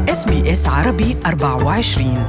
SBS عربي 24.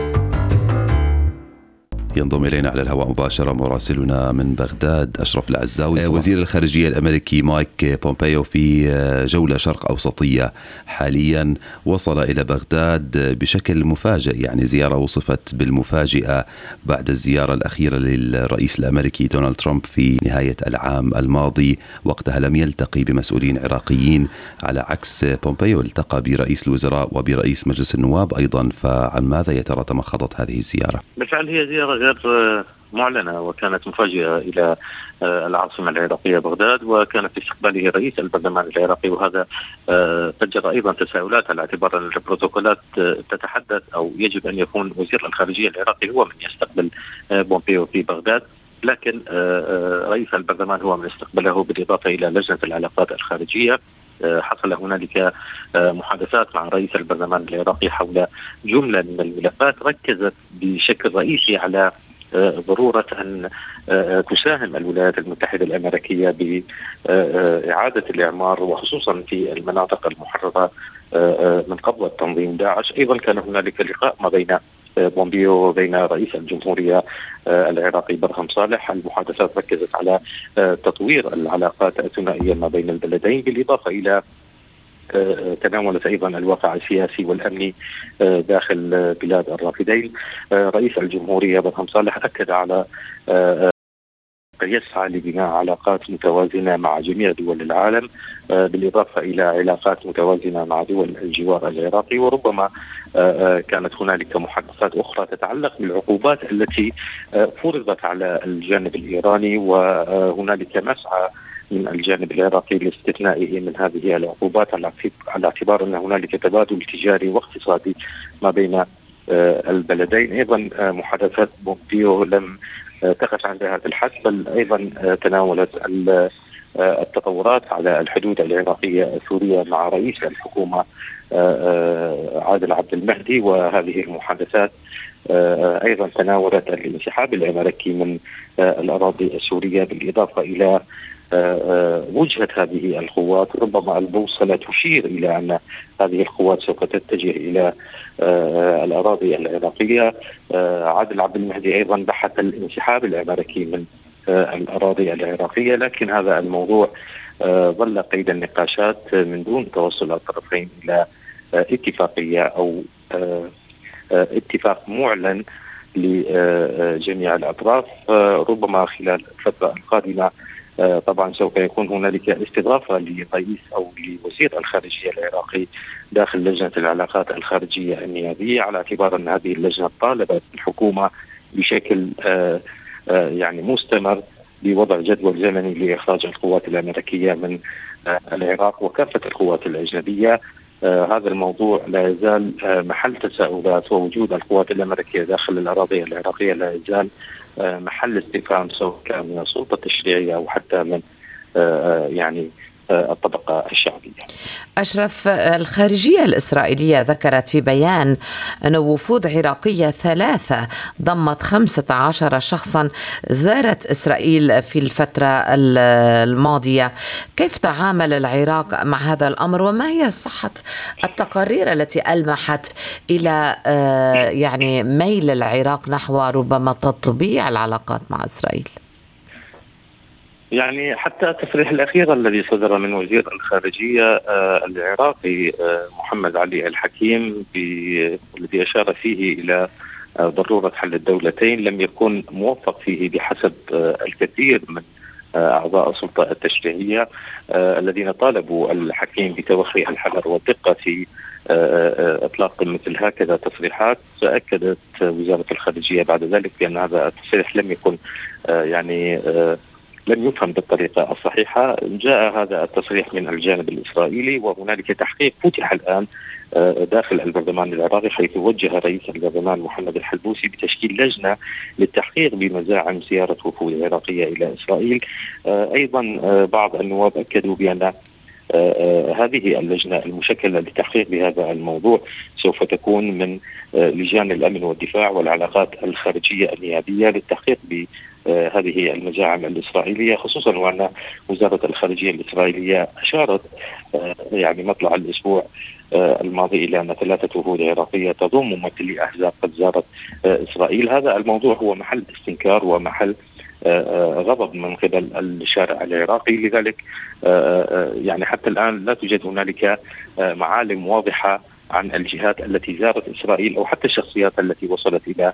ينضم إلينا على الهواء مباشرة مراسلنا من بغداد أشرف العزاوي. وزير الخارجية الأمريكي مايك بومبيو في جولة شرق أوسطية حاليا وصل إلى بغداد بشكل مفاجئ، يعني زيارة وصفت بالمفاجئة بعد الزيارة الأخيرة للرئيس الأمريكي دونالد ترامب في نهاية العام الماضي. وقتها لم يلتقي بمسؤولين عراقيين، على عكس بومبيو التقى برئيس الوزراء وبرئيس مجلس النواب أيضا. فعن ماذا يا ترى تمخضت هذه الزيارة؟ بالفعل هي زيارة غير معلنة وكانت مفاجئة إلى العاصمة العراقية بغداد، وكانت في استقباله رئيس البرلمان العراقي، وهذا فجر أيضا تساؤلات على اعتبار أن البروتوكولات تتحدث أو يجب أن يكون وزير الخارجية العراقي هو من يستقبل بومبيو في بغداد، لكن رئيس البرلمان هو من استقبله، بالإضافة إلى لجنة العلاقات الخارجية. حصل هنالك محادثات مع رئيس البرلمان العراقي حول جملة من الملفات ركزت بشكل رئيسي على ضرورة أن تساهم الولايات المتحدة الأمريكية بإعادة الإعمار، وخصوصا في المناطق المحررة من قبضة تنظيم داعش. أيضا كان هنالك لقاء ما بين بومبيو وبين رئيس الجمهورية العراقي برهم صالح. المحادثات ركزت على تطوير العلاقات الثنائية ما بين البلدين، بالإضافة إلى تناولت أيضا الواقع السياسي والأمني داخل بلاد الرافدين. رئيس الجمهورية برهم صالح أكد على يسعى لبناء علاقات متوازنة مع جميع دول العالم، بالإضافة إلى علاقات متوازنة مع دول الجوار العراقي. وربما كانت هنالك محادثات أخرى تتعلق بالعقوبات التي فرضت على الجانب الإيراني، وهنالك مسعى من الجانب العراقي لاستثنائه من هذه العقوبات على اعتبار أن هنالك تبادل تجاري واقتصادي ما بين البلدين. أيضا محادثات بومبيو لم تقف عند هذا الحد، بل أيضا تناولت التطورات على الحدود العراقية السورية مع رئيس الحكومة عادل عبد المهدي. وهذه المحادثات أيضا تناولت الانسحاب الأمريكي من الأراضي السورية، بالإضافة إلى وجهة هذه القوات. ربما البوصلة تشير إلى أن هذه القوات سوف تتجه إلى الأراضي العراقية. عادل عبد المهدي أيضا بحث الانسحاب الأمريكي من الأراضي العراقية، لكن هذا الموضوع ظل قيد النقاشات من دون توصل الطرفين إلى اتفاقية أو اتفاق معلن لجميع الأطراف. ربما خلال الفترة القادمة طبعا سوف يكون هنالك استضافة لرئيس أو لوزير الخارجية العراقي داخل لجنة العلاقات الخارجية النيابية، على اعتبار أن هذه اللجنة طالبت الحكومة بشكل يعني مستمر بوضع جدول زمني لإخراج القوات الأمريكية من العراق وكافة القوات الأجنبية. هذا الموضوع لا يزال محل تساؤلات، ووجود القوات الأمريكية داخل الأراضي العراقية لا يزال محل استفهام، سواء كان من السلطة التشريعية أو حتى من يعني الطبقة الشعبية. أشرف، الخارجية الإسرائيلية ذكرت في بيان أن وفود عراقية 3 ضمت 15 شخصا زارت إسرائيل في الفترة الماضية. كيف تعامل العراق مع هذا الأمر، وما هي صحة التقارير التي ألمحت إلى يعني ميل العراق نحو ربما تطبيع العلاقات مع إسرائيل؟ يعني حتى التصريح الأخير الذي صدر من وزير الخارجية العراقي محمد علي الحكيم الذي أشار فيه إلى ضرورة حل الدولتين لم يكن موفق فيه بحسب الكثير من أعضاء السلطة التشريعية الذين طالبوا الحكيم بتوخي الحذر والدقة في إطلاق مثل هكذا تصريحات. أكدت وزارة الخارجية بعد ذلك بأن هذا التصريح لم يكن يعني لم يفهم بالطريقة الصحيحة. جاء هذا التصريح من الجانب الإسرائيلي، وهنالك تحقيق فتح الآن داخل البرلمان العراقي، حيث وجه رئيس البرلمان محمد الحلبوسي بتشكيل لجنة للتحقيق بمزاعم زيارة وفود عراقية إلى إسرائيل. أيضا بعض النواب أكدوا بأن هذه اللجنة المشكلة للتحقيق بهذا الموضوع سوف تكون من لجان الأمن والدفاع والعلاقات الخارجية النيابية للتحقيق بهذه المزاعم الإسرائيلية، خصوصا وأن وزارة الخارجية الإسرائيلية أشارت يعني مطلع الأسبوع الماضي إلى أن 3 وفود عراقية تضم ممثلي أحزاب قد زارت إسرائيل. هذا الموضوع هو محل استنكار ومحل غضب من قبل الشارع العراقي. لذلك يعني حتى الآن لا توجد هنالك معالم واضحة عن الجهات التي زارت إسرائيل أو حتى الشخصيات التي وصلت إلى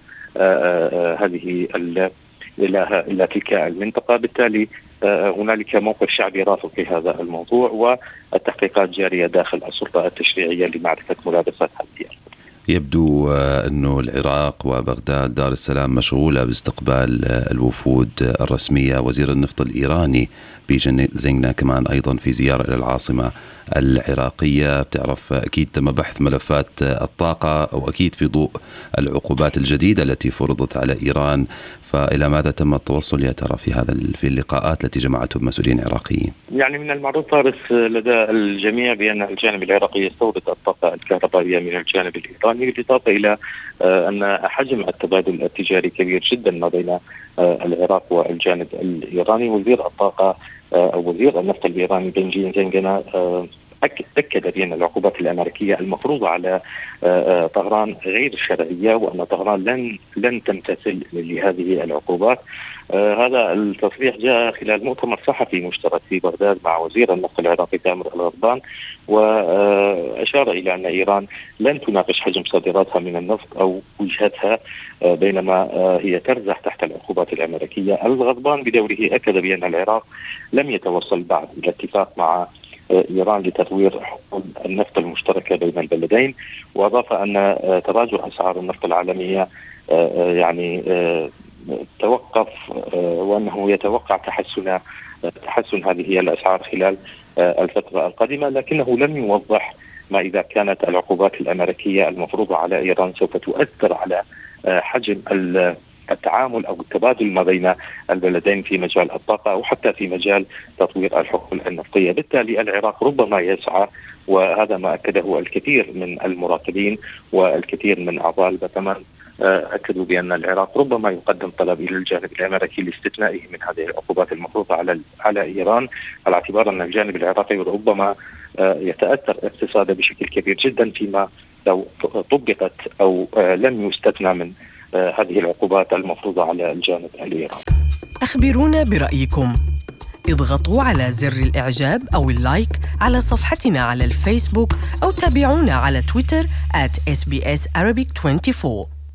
إلى تلك المنطقة. بالتالي هنالك موقف شعبي رافض في هذا الموضوع، والتحقيقات جارية داخل السلطة التشريعية لمعرفة ملابسات هذه. يبدو أنه العراق وبغداد دار السلام مشغولة باستقبال الوفود الرسمية. وزير النفط الإيراني بيجن زينغنا كمان أيضا في زيارة إلى العاصمة العراقية. بتعرف أكيد تم بحث ملفات الطاقة، أو أكيد في ضوء العقوبات الجديدة التي فرضت على إيران. فإلى ماذا تم التوصل يا ترى في اللقاءات التي جمعته بمسؤولين عراقيين؟ يعني من المعروف فارس لدى الجميع بأن الجانب العراقي يستورد الطاقة الكهربائية من الجانب الإيراني، بالإضافة إلى أن حجم التبادل التجاري كبير جدا ما بين العراق والجانب الإيراني. وزير الطاقة أو وزير النفط الإيراني بنجين زينغنا أكد بأن العقوبات الأمريكية المفروضة على طهران غير شرعية، وأن طهران لن تمتثل لهذه العقوبات. هذا التصريح جاء خلال مؤتمر صحفي مشترك في بغداد مع وزير النفط العراقي تامر الغضبان، وأشار إلى أن إيران لن تناقش حجم صادراتها من النفط أو وجهتها بينما هي ترزح تحت العقوبات الأمريكية. الغضبان بدوره أكد بأن العراق لم يتوصل بعد إلى اتفاق مع إيران لتطوير حقول النفط المشتركة بين البلدين، وأضاف أن تراجع أسعار النفط العالمية يعني توقف، وأنه يتوقع تحسن هذه الأسعار خلال الفترة القادمة، لكنه لم يوضح ما إذا كانت العقوبات الأمريكية المفروضة على إيران سوف تؤثر على حجم التعامل أو التبادل ما بين البلدين في مجال الطاقة أو حتى في مجال تطوير الحقول النفطية. بالتالي العراق ربما يسعى، وهذا ما أكده الكثير من المراقبين والكثير من أعضاء البرلمان، أكدوا بأن العراق ربما يقدم طلب إلى الجانب الأمريكي لاستثنائه من هذه العقوبات المفروضة على إيران، على اعتبار أن الجانب العراقي ربما يتأثر اقتصاده بشكل كبير جدا فيما لو طبقت أو لم يستثنى من هذه العقوبات المفروضة على الجانب الإيراني. أخبرونا برأيكم، اضغطوا على زر الإعجاب أو اللايك على صفحتنا على الفيسبوك، أو تابعونا على تويتر @SBS Arabic 24.